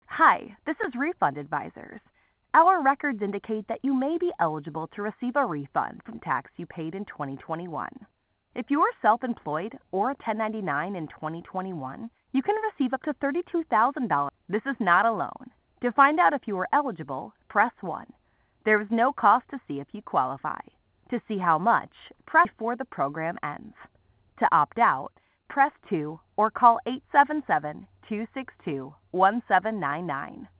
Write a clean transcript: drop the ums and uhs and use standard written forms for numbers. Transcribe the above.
Hi, this is Refund Advisors. Our records indicate that you may be eligible to receive a refund from tax you paid in 2021. If you are self-employed or a 1099 in 2021, you can receive up to $32,000. This is not a loan. To find out if you are eligible, press 1. There is no cost to see if you qualify. To see how much, press before the program ends. To opt out, press 2 or call 877-262-1799.